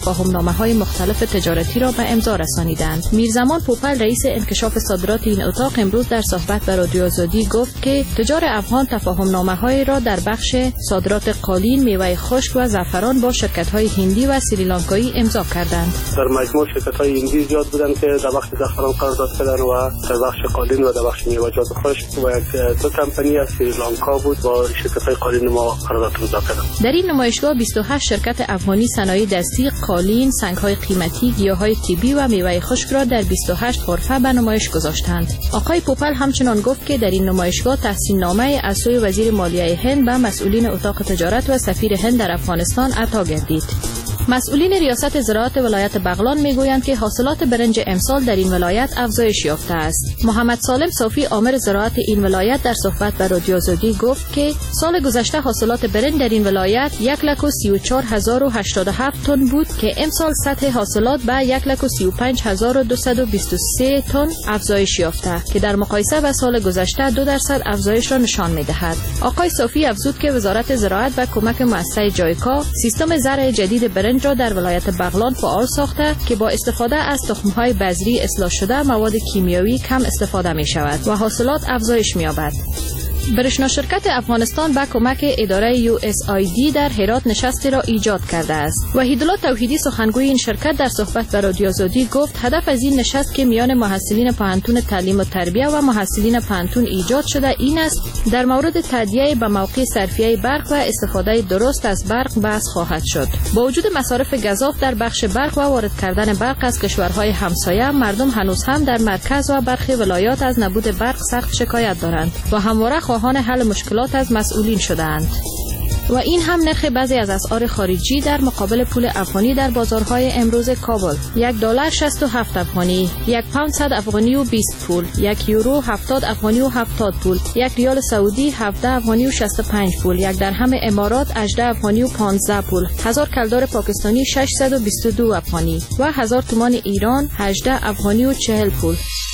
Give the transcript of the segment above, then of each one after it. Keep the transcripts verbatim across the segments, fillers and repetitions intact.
تفاهم‌نامه‌های مختلف تجارتی را به امضا رسانیدند. میرزمان پوپل رئیس انکشاف صادرات این اتاق امروز در صحبت با رادیو آزادی گفت که تجار افغان تفاهم‌نامه‌های را در بخش صادرات قالین، میوه خشک و زعفران با شرکت‌های هندی و سریلانکایی امضا کردند. در مجموع شرکت‌های هندی زیاد بودند که در بخش زعفران قرارداد کردند و در بخش قالین و در بخش میوه‌جات خشک و یک دو کمپانی از سریلانکا بود با شرکت‌های قالین ما قرارداد امضا کردند. در این نمایشگاه بیست و هشت شرکت افغانی صنایع دستی، قالین، سنگ‌های قیمتی، گیاهای طبی و میوه خشک را در بیست و هشت غرفه به نمایش گذاشتند. آقای پوپل همچنان گفت که در این نمایشگاه تحسین نامه از سوی وزیر مالیه هند به مسئولین اتاق تجارت و سفیر هند در افغانستان عطا گردید. مسئولین ریاست زراعت ولایت بغلان میگویند که حاصلات برنج امسال در این ولایت افزایش یافته است. محمد سالم صافی آمر زراعت این ولایت در صحبت با رادیو آزادی گفت که سال گذشته حاصلات برنج در این ولایت یک لک و سی و چهار هزار و هشتاد و هفت تن بود که امسال سطح حاصلات به یک لک و سی و پنج هزار و دویست و بیست و سه تن افزایش یافته که در مقایسه با سال گذشته دو درصد افزایش را نشان می‌دهد. آقای صافی افزود که وزارت زراعت و کمک مؤسسه جایکا سیستم زرع جدید برنج را در ولایت بغلان فعال ساخته که با استفاده از تخم‌های بذری اصلاح شده مواد کیمیایی کم استفاده می شود و حاصلات افزایش می یابد. برشنا شرکت افغانستان با کمک اداره یو اس آی دی در هرات نشستی را ایجاد کرده است. وحیدالله توحیدی سخنگوی این شرکت در صحبت با رادیو آزادی گفت هدف از این نشست که میان محصلین پانتون تعلیم و تربیت و محصلین پانتون ایجاد شده این است در مورد تادیه به موقع صرفیه برق و استفاده درست از برق بحث خواهد شد. با وجود مصارف گزاف در بخش برق و وارد کردن برق از کشورهای همسایه، مردم هنوز هم در مرکز و برخی ولایات از نبود برق سخت شکایت دارند و همواره خواهان حل مشکلات از مسئولین شده‌اند. و این هم نرخ بعضی از اسعار خارجی در مقابل پول افغانی در بازارهای امروز کابل: یک دلار شصت و هفت افغانی، یک پوند صد افغانی و بیست پول، یک یورو هفتاد افغانی و هفتاد پول، یک ریال سعودی هفده افغانی و شصت و پنج پول، یک درهم امارات هجده افغانی و پانزده پول، هزار کلدار پاکستانی ششصد و بیست و دو افغانی و هزار تومان ایران هجده افغانی و چهل پول.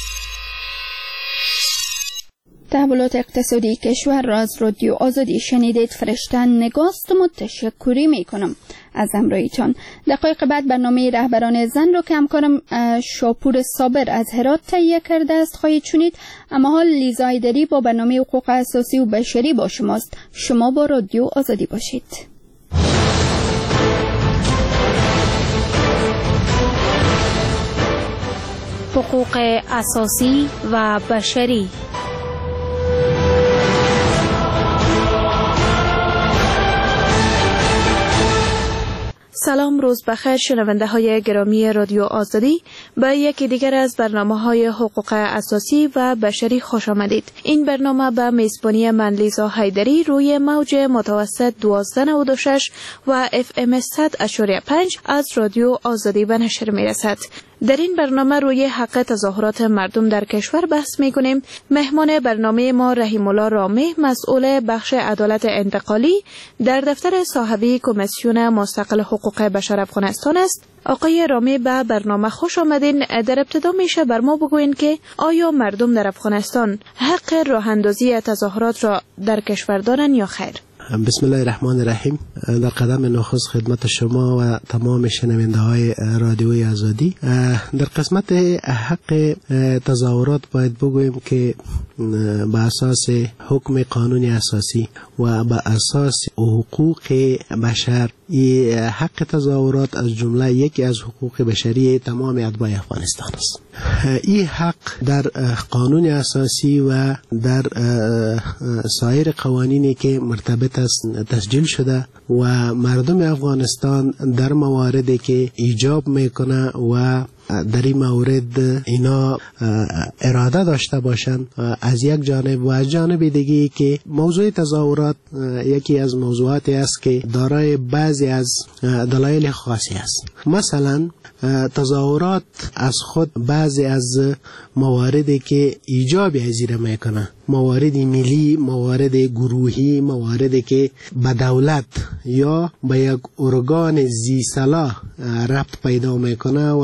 تحولات اقتصادی کشور را از رادیو آزادی شنیدید. فرشته نگاست و تشکری می کنم از همراهیتان. دقایق بعد برنامه رهبران زن را که همکارم شاپور صابر از هرات تهیه کرده است خواهید شنید. اما حال لیزا ایدری با برنامه حقوق اساسی و بشری با شماست. شما با رادیو آزادی باشید. حقوق اساسی و بشری. سلام، روز بخیر شنونده های گرامی رادیو آزادی. به یکی دیگر از برنامه های حقوق اساسی و بشری خوش آمدید. این برنامه به میزبانی من لیزا حیدری روی موج متوسط دوازده نود و شش و اف ام صد اشاری پنج از رادیو آزادی به نشر می رسد. در این برنامه روی حق تظاهرات مردم در کشور بحث می کنیم. مهمان برنامه ما رحیم الله رامه، مسئول بخش عدالت انتقالی در دفتر صاحبی کمیسیون مستقل حقوق بشر افغانستان است. آقای رامه به برنامه خوش آمدین. در ابتدا میشه بر ما بگوین که آیا مردم در افغانستان حق راه اندازی تظاهرات را در کشور دارند یا خیر؟ بسم الله الرحمن الرحیم. در قدم نخست خدمت شما و تمام شنونده های رادیوی آزادی. در قسمت حق تظاهرات باید بگوییم که به اساس حکم قانون اساسی و به اساس حقوق بشر حق تظاهرات از جمله یکی از حقوق بشری تمام اتباع افغانستان است. این حق در قانون اساسی و در سایر قوانینی که مرتبط است تسجیل شده و مردم افغانستان در مواردی که ایجاب میکنه و در این مورد اینا اراده داشته باشند از یک جانب و از جانب دیگه که موضوع تظاهرات یکی از موضوعاتی است که دارای بعضی از دلایل خاصی است. مثلا تظاهرات از خود بعضی از مواردی که ایجاب ازیر میکنه، موارد ملی، موارد گروهی، مواردی که به دولت یا به یک ارگان ذی صلاح ربط پیدا میکنه و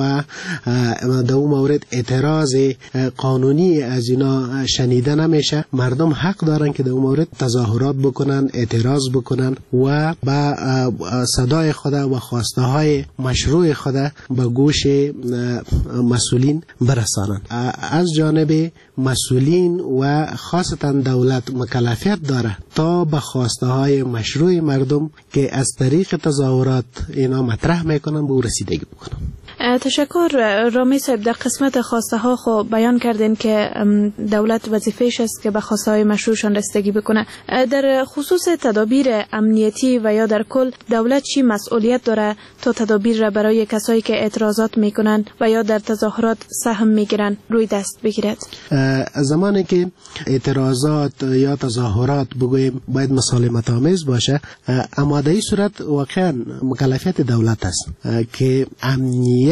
در اون مورد اعتراض قانونی از اینا شنیده نمیشه. مردم حق دارن که در اون مورد تظاهرات بکنن، اعتراض بکنن و با صدای خود و خواسته های مشروع خود به گوش مسئولین برسانن. از جانب مسئولین و خاصتا دولت مکلفیت داره تا به خواسته های مشروع مردم که از طریق تظاهرات اینا مطرح میکنن به رسیدگی بکنن. تشکر رامی صاحب. در قسمت خواسته ها خب بیان کردین که دولت وظیفه‌اش است که به خواسته های مشروعشان رسیدگی بکنه. در خصوص تدابیر امنیتی و یا در کل دولت چی مسئولیت داره تا تدابیر را برای کسایی که اعتراضات میکنن و یا در تظاهرات سهم میگیرن روی دست بگیرد؟ زمانی که اعتراضات یا تظاهرات بگویم باید مسالمت آمیز باشه، اما در این صورت واقعا مکلفیت دولت است که امنیت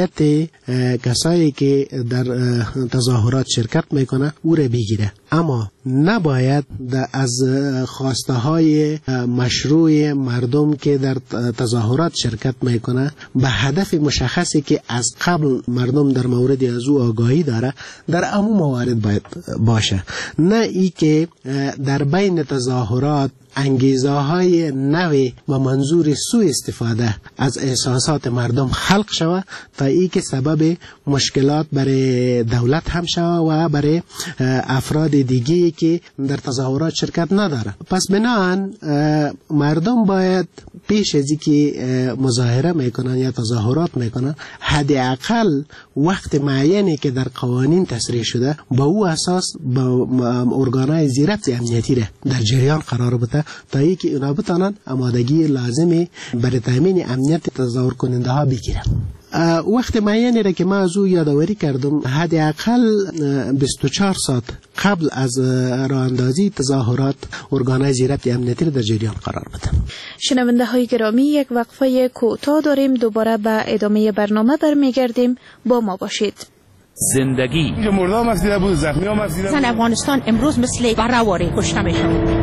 کسایی که در تظاهرات شرکت میکنه او را بگیره، اما نباید از خواسته های مشروع مردم که در تظاهرات شرکت میکنه به هدف مشخصی که از قبل مردم در مورد از او آگاهی داره در عموم موارد باید باشه، نه ای که در بین تظاهرات انگیزه های نوی و منظور سوء استفاده از احساسات مردم خلق شود تا ای که سبب مشکلات برای دولت هم شود و برای افراد دیگه که در تظاهرات شرکت نداره. پس بناهن مردم باید پیش از اینکه مظاهره میکنن یا تظاهرات میکنن حداقل وقت معینی که در قوانین تصریح شده با او اساس با ارگانهای زیربط امنیتی را در جریان قرار بده تا ای که اونا بتانن آمادگی لازمی برای تامین امنیت تظاهر کننده ها بگیرن. وقت معینی را که ما از او یادآوری کردم حداقل بیست و چهار ساعت قبل از راه اندازی تظاهرات ارگانهای زیربط امنیتی را در جریان قرار بده. شنونده های گرامی، یک وقفه کوتاه داریم، دوباره به ادامه برنامه برمیگردیم، با ما باشید. زندگی مردم مسیده بود، زخمی ها مسیده بود. افغانستان امروز مثل برآوری کشته میشن.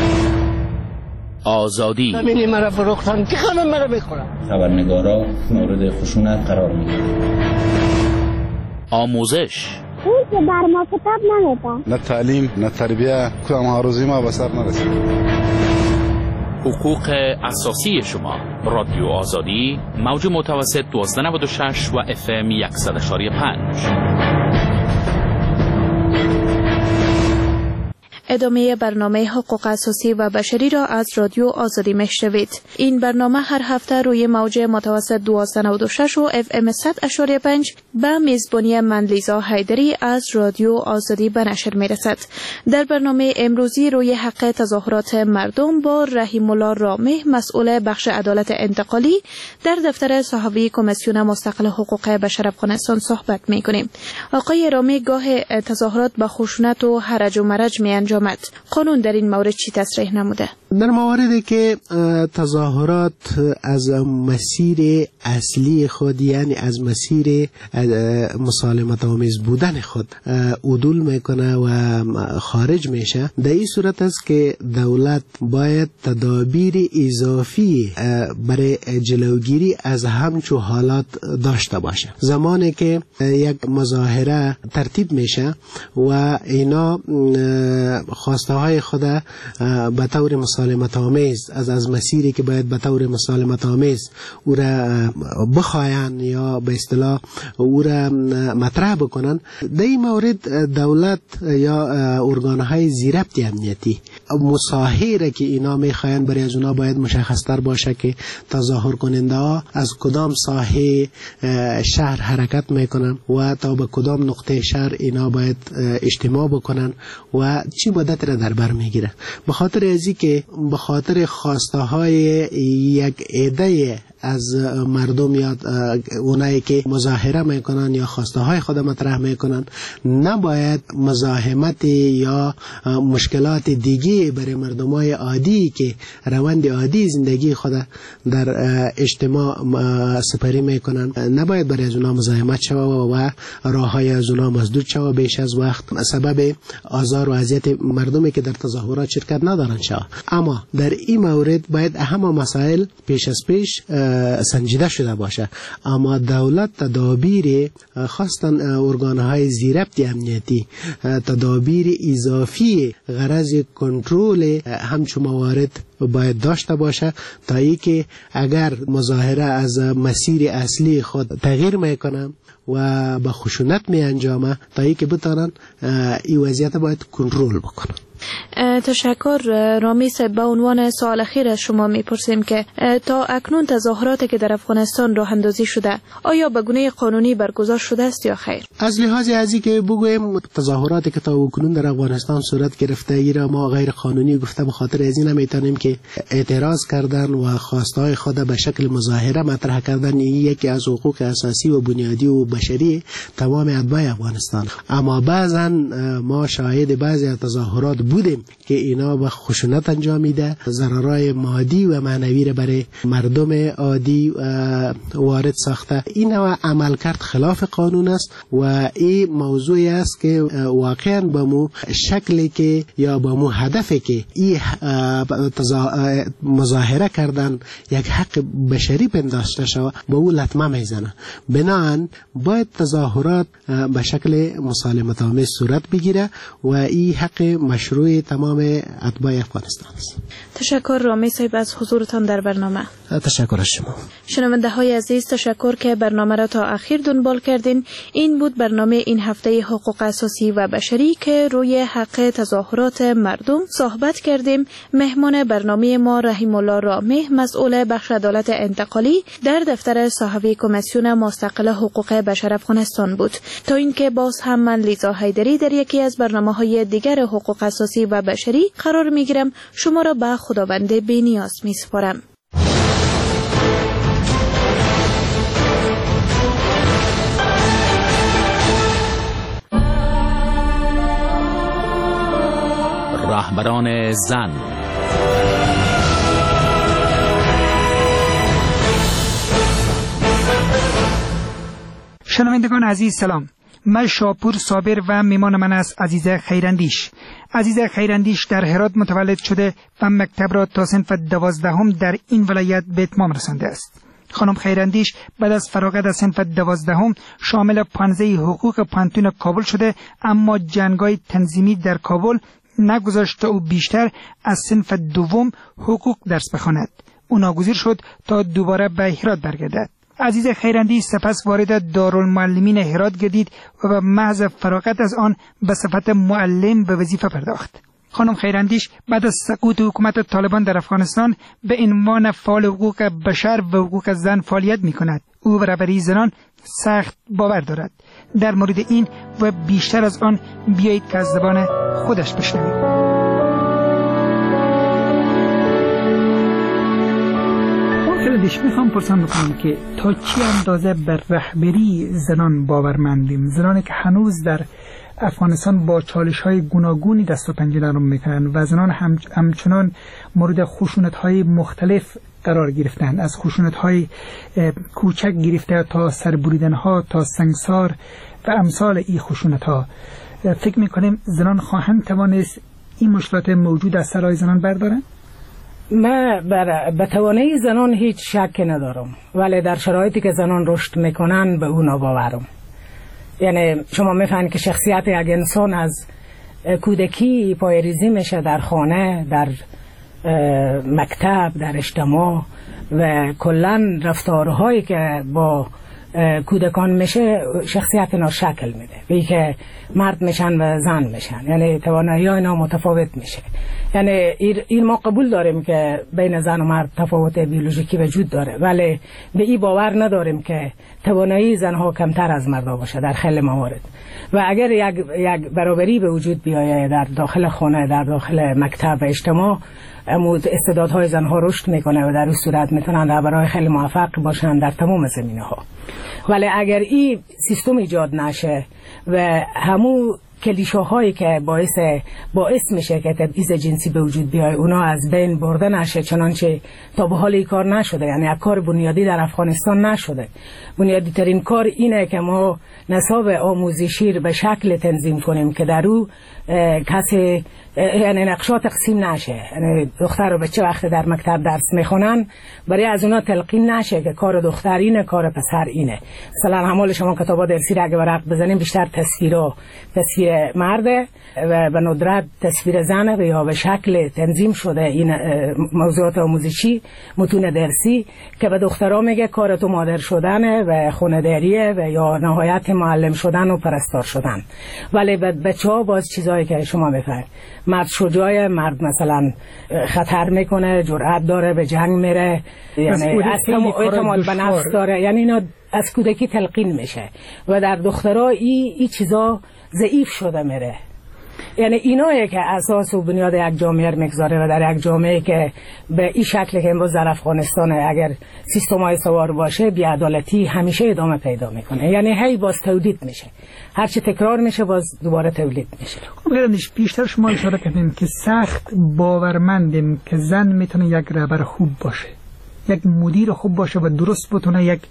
آزادی همینی مرا فروختن که خانم مرا بخورم. خبرنگارا مورد خشونت قرار میگیرن. آموزش اون که بر ما کتاب نمیده، نه تعلیم نه تربیه، کدام هاروزی ما به سر نرسید. حقوق اساسی شما. رادیو آزادی، موج متوسط دوازده نود و شش و اف ام صد و یک و پنج. ادامه برنامه حقوق اساسی و بشری را از رادیو آزادی میشنوید. این برنامه هر هفته روی موج متوسط دوازده نود و شش و اف ام صد و پنج به میزبانی من لیزا حیدری از رادیو آزادی به نشر میرسد. در برنامه امروزی روی حق تظاهرات مردم با رحیم الله رامه، مسئول بخش عدالت انتقالی در دفتر صحافی کمیسیون مستقل حقوق بشر افغانستان صحبت میکنیم. آقای رامه، گاه تظاهرات با خشونت و هرج و مرج می انجام قانون در این مورد چی تصریح نموده؟ در مواردی که تظاهرات از مسیر اصلی خود، یعنی از مسیر مسالمت آمیز بودن خود عدول میکنه و خارج میشه، در این صورت است که دولت باید تدابیر اضافی برای جلوگیری از همچو حالات داشته باشه. زمانی که یک مظاهره ترتیب میشه و اینا خواسته های خود به طور مسالمت آمیز از از مسیری که باید به طور مسالمت آمیز او را بخواین یا به اصطلاح او را مطرح بکنن، در این مورد دولت یا ارگانهای زیربط امنیتی مساحی که اینا میخواین برای از اونا باید مشخصتر باشه که تظاهر کننده ها از کدام ساحه شهر حرکت میکنن و تا به کدام نقطه شهر اینا باید اجتماع بکنن و چی مدت را در بر میگیره. به خاطر ازی که به خاطر خواسته های یک عده از مردم یا اونایی که مظاهره میکنن یا خواسته های خود مطرح میکنن نباید مزاحمت یا مشکلات دیگه برای مردم های عادی که روند عادی زندگی خود در اجتماع سپری میکنن نباید برای از اونا مزاحمت شود و راه های از اونا مسدود شود بیش از وقت، سبب آزار و اذیت مردمی که در تظاهرات شرکت ندارن شود. اما در این مورد باید اهم مسائل پیش از پیش سنجیده شده باشه. اما دولت تدابیر خواستن ارگانهای زیربط امنیتی تدابیر اضافی غرض کنترل همچون موارد باید داشته باشه تا ای که اگر مظاهره از مسیر اصلی خود تغییر میکنه و با خشونت می انجامه تا ای که بتانن این وضعیت باید کنترل بکنن. تشکر رامیس. به عنوان سوال اخیر از شما میپرسیم که تا اکنون تظاهراتی که در افغانستان راه اندازی شده آیا به گونه قانونی برگزار شده است یا خیر؟ از لحاظ ازی که بگویم تظاهراتی که تا اکنون در افغانستان صورت گرفته ایرا ما غیر قانونی گفته به خاطر از این نمیتونیم که اعتراض کردن و خواستهای خود به شکل مظاهره مطرح کردن یکی از حقوق اساسی و بنیادی و بشری تمام اتباع افغانستان. اما بعضا ما شاهد بعضی از تظاهرات بودیم که اینا با خشونت انجام میده، ضررهای مادی و معنوی را برای مردم عادی وارد ساخته. این نوع عملکرد خلاف قانون است و این موضوعی است که واقعا با مو شکلی که یا با مو هدفی که این مظاهره کردن یک حق بشری پنداشته شود با او لطمه میزنه. بنابراین باید تظاهرات به شکل مسالمت آمیز صورت بگیره و این حق مشروع تمام اتباع افغانستان است. تشکر رامی صاحب از حضورتان در برنامه. تشکر از شما. شنونده های عزیز تشکر که برنامه را تا آخر دنبال کردین. این بود برنامه این هفته حقوق اساسی و بشری که روی حق تظاهرات مردم صحبت کردیم. مهمان برنامه ما رحیم الله رامی مسئول بخش عدالت انتقالی در دفتر صحوی کمیسیون مستقل حقوق بشر افغانستان بود. تا اینکه باز هم من لیزا حیدری در یکی از برنامه‌های دیگر حقوق اساسی و بشری قرار میگیرم. شما را به خداوند بی‌نیاز میسپارم. رهبران زن. شنوندگان عزیز سلام. من شاپور صابر و میمان من است عزیزه خیراندیش. عزیزه خیراندیش در هرات متولد شده و مکتب را تا صنف دوازدهم در این ولایت به اتمام رسانده است. خانم خیراندیش بعد از فراغت از صنف دوازدهم شامل پانزده حقوق پانتون کابل شده، اما جنگ‌های تنظیمی در کابل نگذاشت تا او بیشتر از صنف دوم حقوق درس بخواند. او ناگزیر شد تا دوباره به هرات برگردد. عزیز خیراندیش سپس وارد دارالمعلمین هرات گردید و به محض فراغت از آن به صفت معلم به وظیفه پرداخت. خانم خیراندیش بعد از سقوط حکومت طالبان در افغانستان به عنوان فعال حقوق بشر و حقوق زن فعالیت می‌کند. او برابری زنان سخت باور دارد. در مورد این و بیشتر از آن بیایید که از زبان خودش بشنویم. خیلیش میخوام پرسان بکنم که تا چی اندازه بر رهبری زنان باورمندیم؟ زنانی که هنوز در افغانستان با چالش‌های گوناگونی دست و پنجه نرم میکنن و زنان هم همچنان مورد خشونت‌های مختلف قرار گرفتند، از خشونت‌های کوچک گرفته تا سربریدن‌ها تا سنگسار و امثال این خشونت‌ها. فکر میکنیم زنان خواهند توانست این مشکلات موجود از سرای زنان بردارن؟ من بر به توانایی زنان هیچ شک ندارم، ولی در شرایطی که زنان رشد میکنن به اون باورم. یعنی شما میفهمید که شخصیت یک انسان از کودکی پایه‌ریزی میشه در خانه، در مکتب، در اجتماع و کلا رفتارهایی که با کودکان میشه شخصیت اینا شکل میده. بی که مرد میشن و زن میشن، یعنی توانایی اینا متفاوت میشه. یعنی این ما قبول داریم که بین زن و مرد تفاوت بیولوژیکی وجود داره، ولی به این باور نداریم که توانایی زنها کمتر از مردا باشه در خیلی موارد. و اگر یک یک برابری به وجود بیاید در داخل خانه، در داخل مکتب و اجتماع، امود استعدادهای زنها رشد میکنه و در این صورت میتونن رهبرای خیلی موفق باشن در تمام زمینه ها. ولی اگر این سیستم ایجاد نشه و همو کلیشه هایی که باعث باعث میشه که تبعیض جنسی به وجود بیاد اونا از بین برده نشه، چنانچه تا به حال این کار نشده. یعنی یک کار بنیادی در افغانستان نشده. بنیادی ترین کار اینه که ما نصاب آموزشی به شکل تنظیم کنیم که در او کسی یعنی نقشا تقسیم نشه. یعنی دختر و بچه وقت در مکتب درس میخونن برای از اونا تلقین نشه که کار دختر اینه کار پسر اینه. مثلا همال شما کتابا درسی را اگه ورق بزنیم بیشتر تصویر و تصویر مرده و به ندرت تصویر زنه و یا به شکل تنظیم شده این موضوعات آموزشی متون درسی که به دخترها میگه کار تو مادر شدنه و خانه‌داریه و یا نهایت معلم شدن و پرستار شدن. ولی به بچه‌ها باز چیزایی که شما میفهمید، مرد شجاعه، مرد مثلا خطر میکنه، جرأت داره، به جنگ میره، یعنی اعتماد به نفس داره، یعنی اینا از کودکی تلقین میشه و در دخترها این ای چیزا ضعیف شده میره. یعنی اینایی که اساس و بنیاد یک جامعه میگذاره و در یک جامعه که به این شکل که امروز در افغانستان اگر سیستمای سوار باشه بی‌عدالتی همیشه ادامه پیدا میکنه. یعنی هی باز تولید میشه، هرچی تکرار میشه باز دوباره تولید میشه. خب بیشتر شما اشاره کردین که سخت باورمندیم که زن میتونه یک رهبر خوب باشه، یک مدیر خوب باشه و درست بتونه یک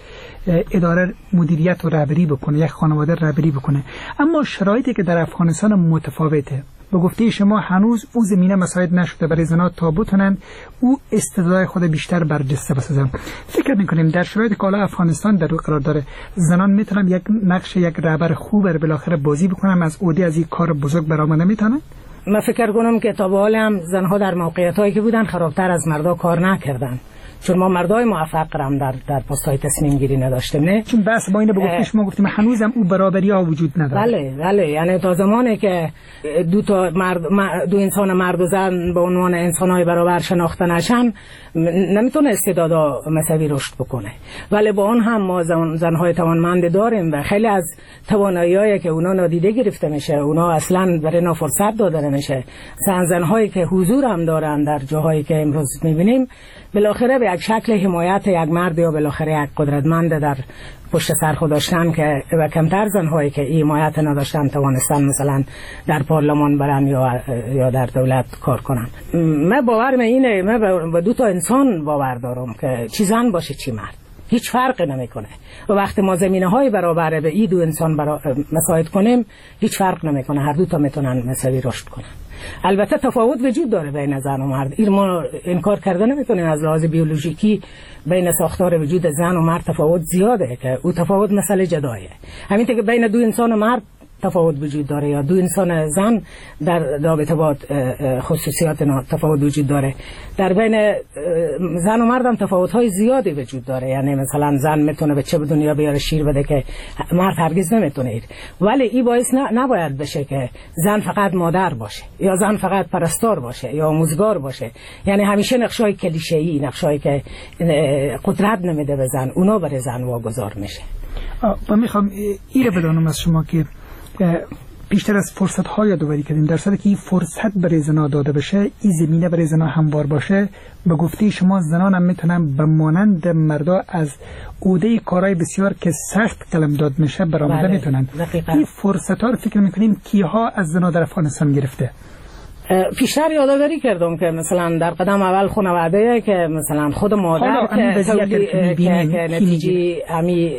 اداره مدیریت و رهبری بکنه، یک خانواده رهبری بکنه. اما شرایطی که در افغانستان متفاوته. به گفته شما هنوز او زمینه مساعد نشده برای زنان تا بتونن او استعداد خود بیشتر برجسته بسازن. فکر میکنیم در شرایطی که حالا افغانستان در او قرار داره زنان میتونن یک نقش یک رهبر خوب رو بالاخره بازی بکنن، از عهده از این کار بزرگ برآمده میتونن؟ من فکر کنم که تا به حال هم زنها در موقعیتایی که بودن خرابتر از مردا کار نکردن، چون ما مردای موفق هم در در پست‌های تصمیم گیری نداشتیم. نه چون بس با اینو بگفتیم شما گفتیم هنوزم او برابری ها وجود نداره. بله بله، یعنی تا زمانی که دو تا مرد دو انسان مرد و زن به عنوان انسان‌های برابر شناخته نشن نمیتونه استعدادا مساوی رشد بکنه. ولی با اون هم ما زن زن‌های توانمند داریم و خیلی از توانایی‌هایی که اونا نادیده گرفته میشه، اونا اصلاً برای اینا فرصت داده نمیشه. زن زن‌هایی که حضور هم دارن در جاهایی که امروز می‌بینیم بالاخره به یک شکل حمایت یک مرد یا بالاخره یک قدرتمند در پشت سر خود داشتن که و کمتر زن‌هایی که این حمایت نداشتن توانستن مثلا در پارلمان برن یا یا در دولت کار کنن. من باورم اینه، من به دو تا انسان باور دارم که چی زن باشه چی مرد هیچ فرقی نمیکنه و وقتی ما زمینه‌های برابر به این دو انسان برا... مساعد کنیم هیچ فرق نمیکنه، هر دو تا میتونن مساوی رشد کنن. البته تفاوت وجود داره بین زن و مرد، این ما انکار کرده نمیتونیم. از لحاظ بیولوژیکی بین ساختار وجود زن و مرد تفاوت زیاده که او تفاوت مسئله جداییه. همینطور که بین دو انسان مرد تفاوت وجود داره یا دو انسان زن در رابطه با خصوصیات تفاوت وجود داره، در بین زن و مرد هم تفاوت‌های زیادی وجود داره. یعنی مثلا زن میتونه بچه به دنیا بیاره شیر بده که مرد هرگز نمیتونه. ولی این باعث نباید بشه که زن فقط مادر باشه یا زن فقط پرستار باشه یا آموزگار باشه. یعنی همیشه نقشای کلیشه‌ای، نقشایی که قدرت نمیده به زن، اونا برای زن واگذار میشه. و میخوام ایره بدانم از شما که بیشتر از فرصت ها یادآوری کردیم، در صورتی که این فرصت برای زنها داده بشه، این زمینه برای زنها هموار باشه، به گفته شما زنان هم میتونن به مانند مردا از عهده کارهای بسیار که سخت قلمداد میشه برآمده میتونن. این فرصت ها رو فکر میکنیم کیها از زنها در افغانستان گرفته؟ پیشتر یادآوری کردم که مثلا در قدم اول خانواده که مثلا خود مادر که, که, که نتیجه همی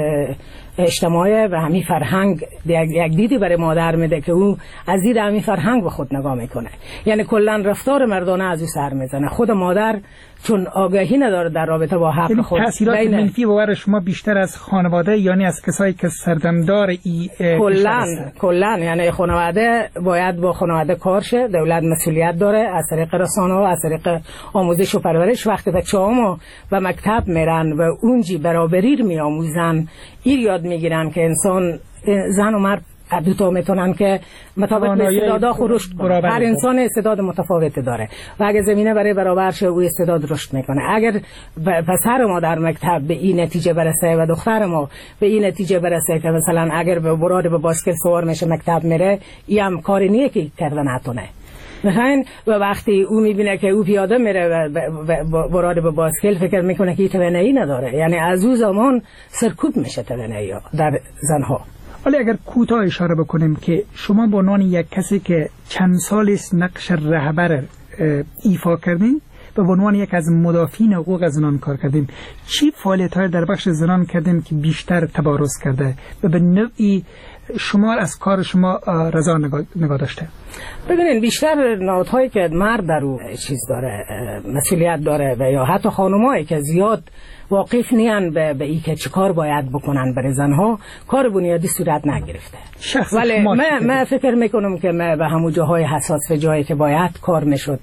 اجتماعی و همین فرهنگ یک دیدی برای مادر میده که او از دید همین فرهنگ به خود نگاه میکنه. یعنی کلا رفتار مردانه از او سر میزنه. خود مادر چون آگاهی نداره در رابطه با حق خود، تأثیرات منفی باور شما بیشتر از خانواده، یعنی از کسایی که سردمدار ای کلا کلا یعنی خانواده باید با خانواده کار شه، دولت مسئولیت داره از طریق رسانه و از طریق آموزش و پرورش. وقتی بچه‌ها ما به مکتب میرن و اونجی برابری رو میآموزن، این یاد میگیرن که انسان زن و مرد دو تا میتونن که مطابق به استعدادها رشد کنن. هر انسان استعداد متفاوتی داره و اگه زمینه برای برابر شه او استعداد رشد میکنه. اگر پسر ما در مکتب به این نتیجه برسه و دختر ما به این نتیجه برسه که مثلا اگر به براد به باسکت سوار میشه مکتب میره، این هم کاری نیه که کرده نتونه. مثلا و وقتی او میبینه که او پیاده میره و براد به باسکل فکر میکنه که این توانایی نداره. یعنی از او زمان سرکوب میشه توانایی در زنها. ولی اگر کوتاه اشاره بکنیم که شما به عنوان یک کسی که چند سال است نقش رهبر ایفا کردین و به عنوان یک از مدافعین حقوق زنان کار کردیم، چی فعالیت‌های در بخش زنان کردیم که بیشتر تبارز کرده و به نوعی شما از کار شما رضا نگاه داشته؟ ببینید بیشتر نهادهایی که مرد در او چیز داره، مسئولیت داره و یا حتی خانمایی که زیاد واقف نیان به, به ای که چیکار باید بکنن برای زنها، کار بنیادی صورت نگرفته. ولی من, من فکر میکنم که من به همون جاهای حساس و جایی که باید کار میشد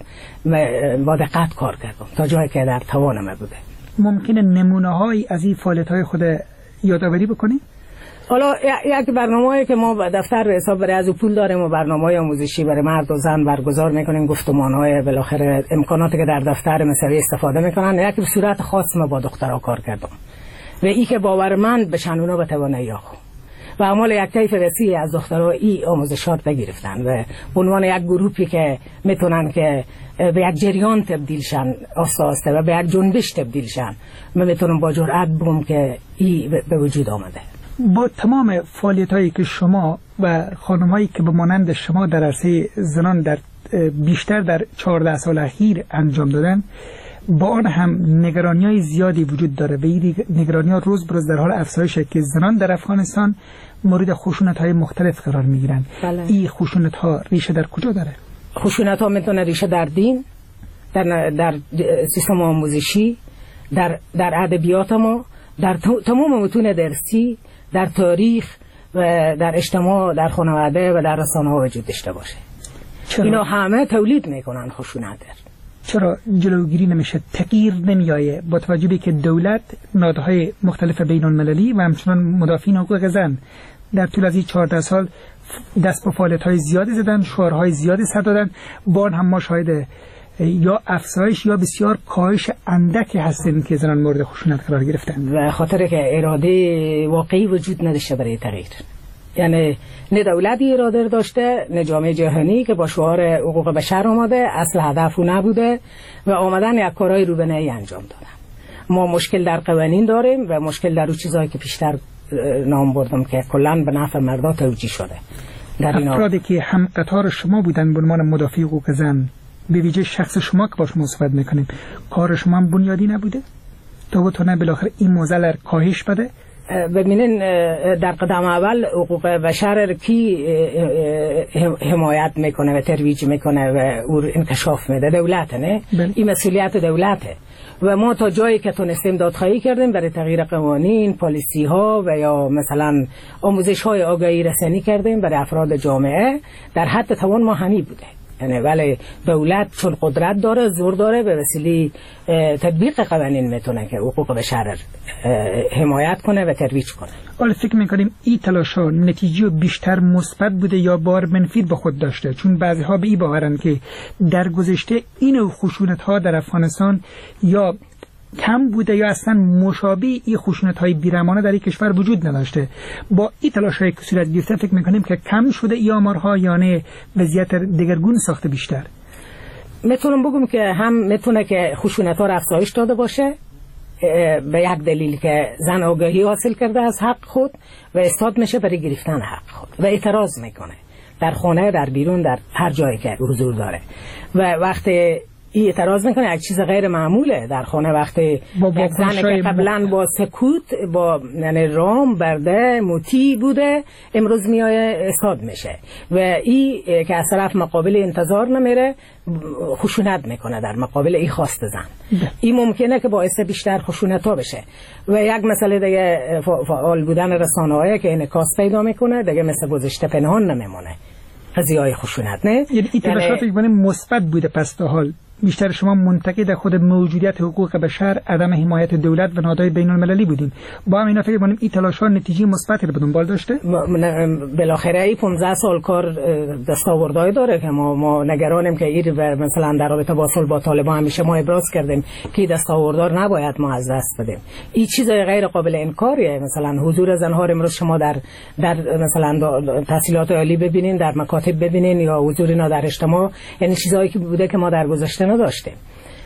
با دقت کار کردم تا جایی که در توانم بوده. ممکنه نمونه هایی از این فعالیت های خود یادآوری بکنید؟ حالا یک برنامه‌ای که ما دفتر حساب برای از پول داریم و برنامه‌های آموزشی برای مرد و زن برگزار میکنیم، گفتمان‌های بالاخره امکاناتی که در دفتر مساوی استفاده میکنن. یک به صورت خاص ما با دخترها کار کردم و ای که باورمند بشن اونا به توانایی ها و اعمال یک طیف وسیعی از دخترها ای آموزشات بگرفتن و به عنوان یک گروهی که میتونن که به یک جریان تبدیل شن آسته آسته و به یک جنبش تبدیل شن، من میتونم با جرأت بگم که ای به وجود آمده. با تمام فعالیت هایی که شما و خانم هایی که به مانند شما در عرصه زنان در بیشتر در چهارده سال اخیر انجام دادن، با آن هم نگرانی های زیادی وجود داره و این نگرانی ها روز بروز در حال افزایشه که زنان در افغانستان مورد خشونت های مختلف قرار می گیرن. بله. این خشونت ها ریشه در کجا داره؟ خشونت ها میتونه ریشه در دین، در در سیستم آموزشی، در در ادبیات ما، در تمام متون درسی، در تاریخ و در اجتماع، در خانواده و در رسانه ها وجود داشته باشه. چرا؟ اینا همه تولید میکنن خشونت. چرا جلوگیری نمیشه؟ تغییر نمیایه با توجه به که دولت نهادهای مختلف بین المللی و همچنان مدافعین حقوق زن در طول از این چهارده سال دست به فعالیت‌های زیادی زدن، شعارهای زیادی سر دادن، با هم ما شاهد یا افزایش یا بسیار کاهش اندکی هستیم که زنان مورد خشونت قرار گرفتن و خاطر که اراده واقعی وجود نداشته برای تغییر. یعنی نه دولتی اراده داشته، نه جامعه جهانی که با شعار حقوق بشر آمده، اصل هدف نبوده و آمدن یک کارهای رو به نهی انجام دادن. ما مشکل در قوانین داریم و مشکل در اون چیزایی که پیشتر نام بردم که کلاً به نفع مردا توجیه شده. در این افرادی که هم قطار شما بودن به عنوان مدافع حقوق زن، به ویژه شخص شما که باش مصاحبه میکنیم، کار شما هم بنیادی نبوده تا بتونه بالاخره این موزل کاهش بده؟ ببینین در قدم اول حقوق بشر کی حمایت میکنه و ترویج میکنه و او انکشاف میده؟ دولت. نه بل. این مسئولیت دولته و ما تا جایی که تونستیم دادخواهی کردیم برای تغییر قوانین، پالیسی ها و یا مثلا آموزش های آگاهی رسانی کردیم برای افراد جامعه. در حد توان ما همین بوده. یعنی ولی دولت چون قدرت داره، زور داره، به وسیله تطبیق قوانین میتونه که حقوق بشر حمایت کنه و ترویج کنه. حالا فکر میکنیم این تلاش‌ها نتیجه بیشتر مثبت بوده یا بار منفی به خود داشته؟ چون بعضی ها به این باورن که در گذشته این خشونت ها در افغانستان یا کم بوده یا اصلا مشابه این خشونت های بیرحمانه در این کشور وجود نداشته. با این تلاش های که صورت گرفته فکر میکنیم که کم شده این آمارها یا نه وضعیت دگرگون ساخته بیشتر؟ میتونم بگم که هم میتونه که خشونت ها افزایش داده باشه به یک دلیل که زن آگاهی حاصل کرده از حق خود و استاد میشه برای گرفتن حق خود و اعتراض میکنه در خانه، در بیرون، در هر جایی که حضور داره و وقتی این اعتراض میکنه یک چیز غیر معموله در خانه، وقتی یک زن که قبلا با سکوت، با یعنی رام برده موتی بوده، امروز میایه استاد میشه و این که از طرف مقابل انتظار نمیره خشونت میکنه در مقابل این خواست زن. این ممکنه که باعث بیشتر خشونت ها بشه و یک مسئله دیگه فعال بودن رسانه‌ای که انعکاس پیدا میکنه دیگه مثل گذشته پنهان نمیمونه قضیه های خشونت. نه یعنی این تلاشات یعنی مثبت بوده. پس تا حال بیشتر شما منتقد خود موجودیت حقوق بشر، عدم حمایت دولت و نهادهای بین المللی بودین. با هم اینا فکر کنیم این تلاش‌ها نتیجه مثبتی به دنبال داشته؟ بالاخره این پانزده سال کار دستاوردهای داره که ما ما نگرانیم که این مثلا در رابطه با صلح با طالبان همیشه ما ابراز کردیم که دستاوردار نباید ما از دست بدیم. این چیزای غیر قابل انکاریه. مثلا حضور زنها امروز شما در در مثلا تحصیلات عالی ببینین، در مکاتب ببینین یا حضور اینا در اجتماع، یعنی چیزایی که بوده که ما در گذشته نداشتیم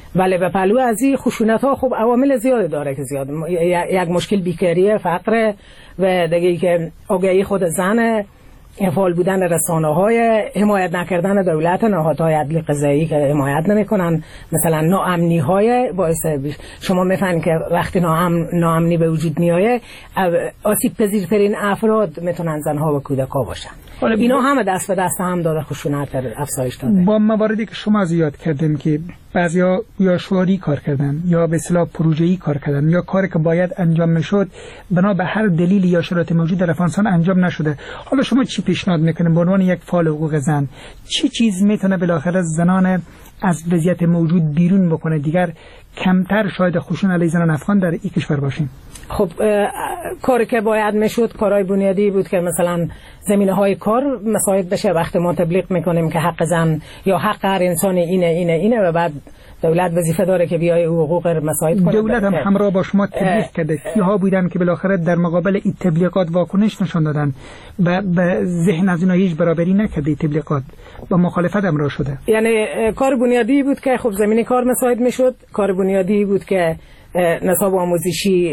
ولی به پهلو از این خشونت ها خب عوامل زیادی داره که زیاد یک مشکل بیکاری، فقر و دیگه که آگاهی خود زن، فعال بودن رسانه های، حمایت نکردن دولت، نهادهای عدلی قضایی که حمایت نمیکنن، مثلا ناامنی های باعث شما میفهمید که وقتی ناامن ناامنی به وجود میایه آسیب پذیرترین افراد میتونن زنها و کودک‌ها باشن. اینا همه دست به دست هم داده خشونت افزایش داده. با مواردی که شما زیاد کردیم که بعضیا یا شعاری کار کردن یا به اصطلاح پروژه‌ای کار کردن یا کاری که باید انجام میشد بنا به هر دلیلی یا شرایط موجود در افغانستان انجام نشده. حالا شما چی پیشنهاد میکنید به عنوان یک فعال حقوق زن؟ چی چیز میتونه بالاخره زنان از وضعیت موجود بیرون بکنه دیگر کمتر شاید خشونت علیه زنان افغان در این کشور باشیم؟ خب کاری که باید میشد کارهای بنیادی بود که مثلا زمینه های کار مساعد بشه. وقتی ما تبلیغ میکنیم که حق زن یا حق هر انسان اینه اینه اینه و بعد دولت وظیفه داره که بیای حقوق مساعد کنه. دولت هم همراه با شما تبلیغ کرده. کیها بودن که بالاخره در مقابل این تبلیغات واکنش نشان دادن و به ذهن از اینا هیچ برابری نکرده؟ تبلیغات با مخالفت همراه شده. یعنی کار بنیادی بود که خب زمینه کار مساعد میشد. کار بنیادی بود که نصاب آموزشی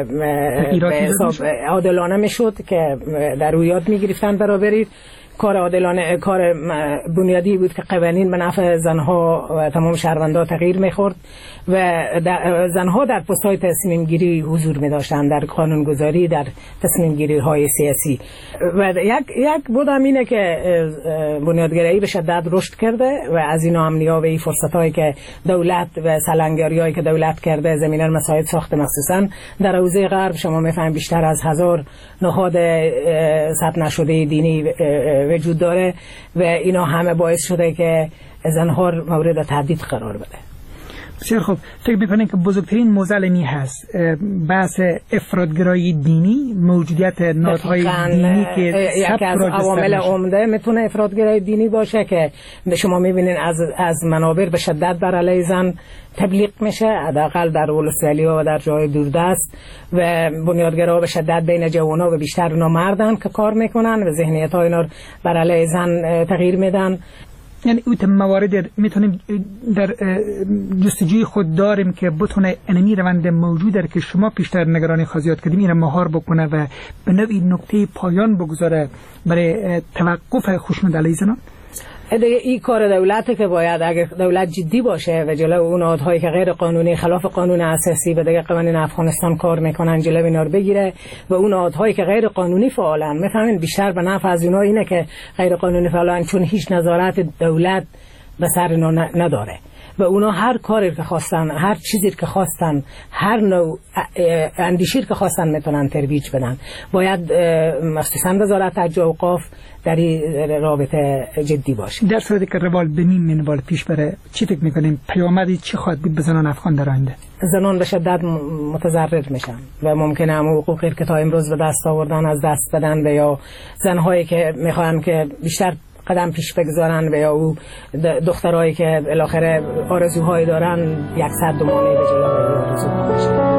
به حساب عادلانه میشد که در رویات میگرفتن برابری. کار عادلانه کار بنیادی بود که قوانین به نفع زنها و تمام شهروندان تغییر میخورد و زنها در پست‌های تصمیم گیری حضور می داشتند، در قانونگذاری، در تصمیم گیری های سیاسی. و یک یک بود هم اینه که بنیادگرایی به شدت رشد کرده و از این ناامنی‌ها و این فرصت‌هایی که دولت و سلنگری‌هایی که دولت کرده زمینه مساعد ساخته، مخصوصا در حوزه غرب شما می‌فهمید بیشتر از هزار نهاد ثبت نشده دینی وجود داره و اینا همه باعث شده که زنها مورد تهدید قرار بده. بسیار خوب. فکر می‌کنین که بزرگترین موزل هست بحث افراطگرایی دینی، موجودیت نهادهای دینی که یکی از عوامل عمده میتونه افراطگرایی دینی باشه که شما می‌بینین از از منابر به شدت بر علیه زن تبلیغ میشه، حداقل در ولسوالی‌ها و در جای دوردست، و بنیادگرا به شدت بین جوان‌ها و بیشتر اونا مردن که کار میکنن و ذهنیت‌ها اینا بر علیه زن تغییر میدن. یعنی اوت موارد میتونیم در جستجوی خود داریم که بتونه انمی روند موجود که شما پیشتر نگرانی خواهید کردیم این مهار بکنه و به نوعی نقطه پایان بگذاره برای توقف خشونت علیه زنان. دیگه این کار دولته که باید اگر دولت جدی باشه و جلو اون نهادهایی که غیر قانونی خلاف قانون اساسی و دیگه قوانین افغانستان کار میکنن جلو اینا رو بگیره و اون نهادهایی که غیر قانونی فعالن، میفهمین بیشتر به نفع از اینا اینه که غیر قانونی فعالن، چون هیچ نظارت دولت به سر اینا نداره و اونا هر کاری که خواستن، هر چیزی که خواستن، هر نوع اندیشی که خواستن میتونن ترویج بدن. باید مخصوصا وزارت حج و اوقاف در این رابطه جدی باشه. در صورتی که روال به نیم منوال پیش بره چی فکر میکنیم پیامدی چی خواهد بود به زنان افغان در آینده؟ زنان به شدت متضرر میشن و ممکنه هم حقوقی که تا امروز به دست آوردن از دست بدن و یا زنهایی که میخوان که بیشتر قدم پیش بگذارن و یا او دخترایی که بالاخره آرزوهایی دارن یک صد مانع به جلوی آرزوها بشن.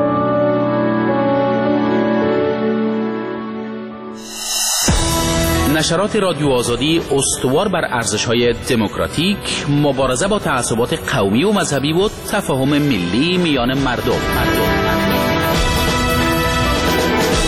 نشرات رادیو آزادی استوار بر ارزش‌های دموکراتیک، مبارزه با تعصبات قومی و مذهبی و تفاهم ملی میان مردم. مردم.